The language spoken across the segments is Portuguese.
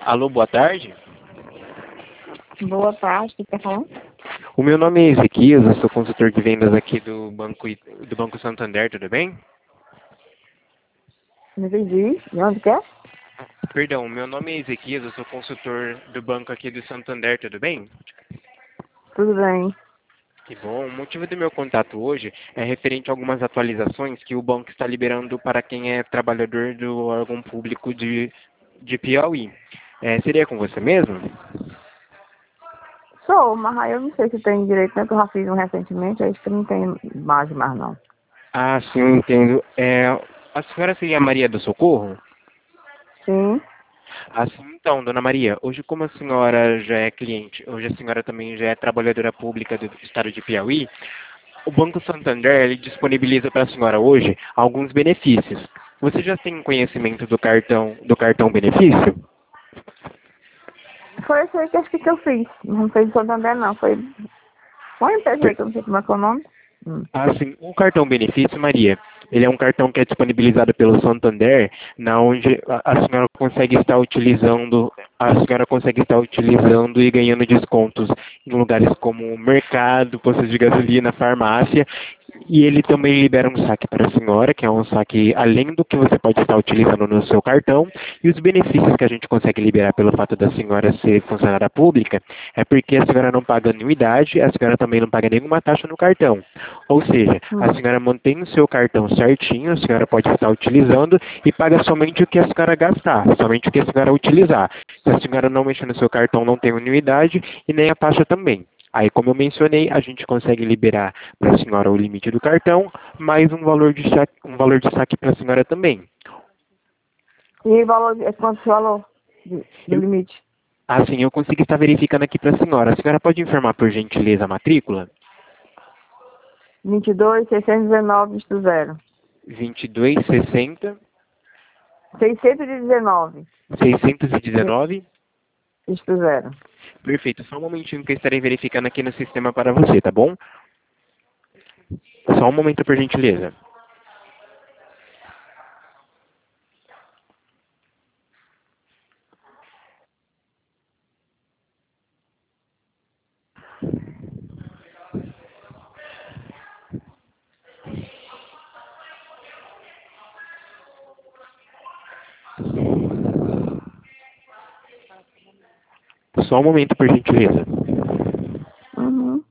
Alô, boa tarde. Boa tarde, quer falar? O meu nome é Ezequias, eu sou consultor de vendas aqui do Banco Santander, tudo bem? Não entendi. De onde quer? Perdão, meu nome é Ezequias, eu sou consultor do banco aqui do Santander, tudo bem? Tudo bem. Que bom. O motivo do meu contato hoje é referente a algumas atualizações que o banco está liberando para quem é trabalhador do órgão público de Piauí. Seria com você mesmo? Sou, mas aí eu não sei se tem direito, né? Que eu já fiz um recentemente, acho que não tem base mais não. Ah, sim, eu entendo. A senhora seria a Maria do Socorro? Sim. Assim, então, dona Maria, hoje como a senhora já é cliente, hoje a senhora também já é trabalhadora pública do estado de Piauí, o Banco Santander ele disponibiliza para a senhora hoje alguns benefícios. Você já tem conhecimento do cartão benefício? Foi isso aí que acho que eu fiz. Não foi de Santander não, foi uma empresa aí que eu não sei como é que é o nome. Assim, o cartão benefício, Maria, ele é um cartão que é disponibilizado pelo Santander, na onde a senhora consegue estar utilizando e ganhando descontos em lugares como mercado, postos de gasolina, farmácia, e ele também libera um saque para a senhora, que é um saque além do que você pode estar utilizando no seu cartão, e os benefícios que a gente consegue liberar pelo fato da senhora ser funcionária pública é porque a senhora não paga anuidade, a senhora também não paga nenhuma taxa no cartão. Ou seja, a Hum. senhora mantém o seu cartão certinho, a senhora pode estar utilizando e paga somente o que a senhora gastar, somente o que a senhora utilizar. Se a senhora não mexer no seu cartão, não tem anuidade e nem a taxa também. Aí, como eu mencionei, a gente consegue liberar para a senhora o limite do cartão, mais um valor de saque para a senhora também. E o valor, quanto o valor do Eu, limite? assim, eu consigo estar verificando aqui para a senhora. A senhora pode informar, por gentileza, a matrícula? 22.619, isto zero. 2260 619, 619. isto zero. Perfeito. Só um momentinho que eu estarei verificando aqui no sistema para você, tá bom? Só um momento, por gentileza. Só um momento, por gentileza. Uhum.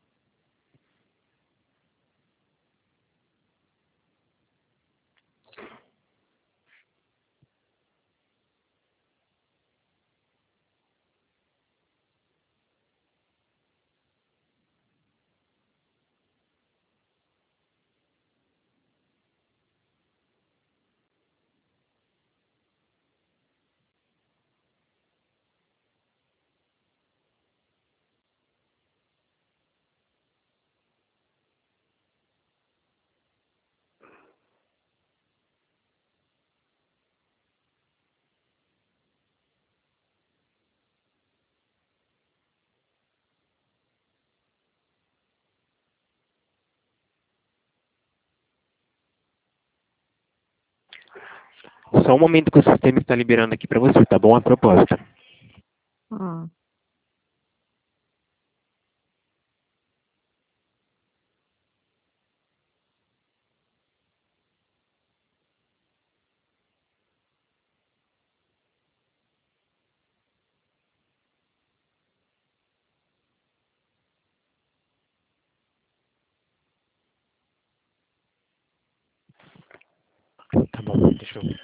Só um momento que o sistema está liberando aqui para você, tá bom? A proposta. Hum. Tá bom, deixa eu...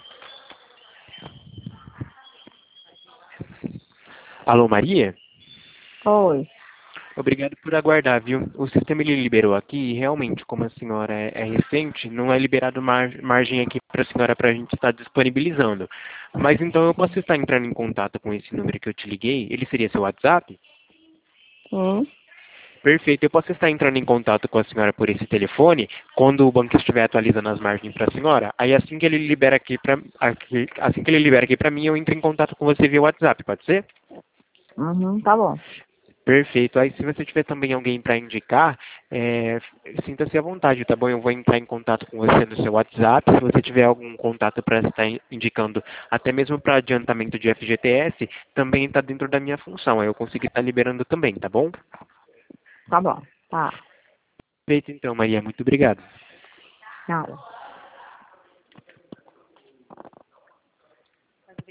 Alô, Maria? Oi. Obrigado por aguardar, viu? O sistema ele liberou aqui e realmente, como a senhora é recente, não é liberado margem aqui para a senhora para a gente estar disponibilizando. Mas então eu posso estar entrando em contato com esse número que eu te liguei? Ele seria seu WhatsApp? Sim. Perfeito. Eu posso estar entrando em contato com a senhora por esse telefone quando o banco estiver atualizando as margens para a senhora. Aí assim que ele libera assim que ele libera aqui para mim, eu entro em contato com você via WhatsApp, pode ser? Uhum, tá bom. Perfeito. Aí, se você tiver também alguém para indicar, sinta-se à vontade, tá bom? Eu vou entrar em contato com você no seu WhatsApp. Se você tiver algum contato para estar indicando, até mesmo para adiantamento de FGTS, também está dentro da minha função. Aí eu consigo estar liberando também, tá bom? Tá bom. Tá. Perfeito, então, Maria. Muito obrigado. Tchau.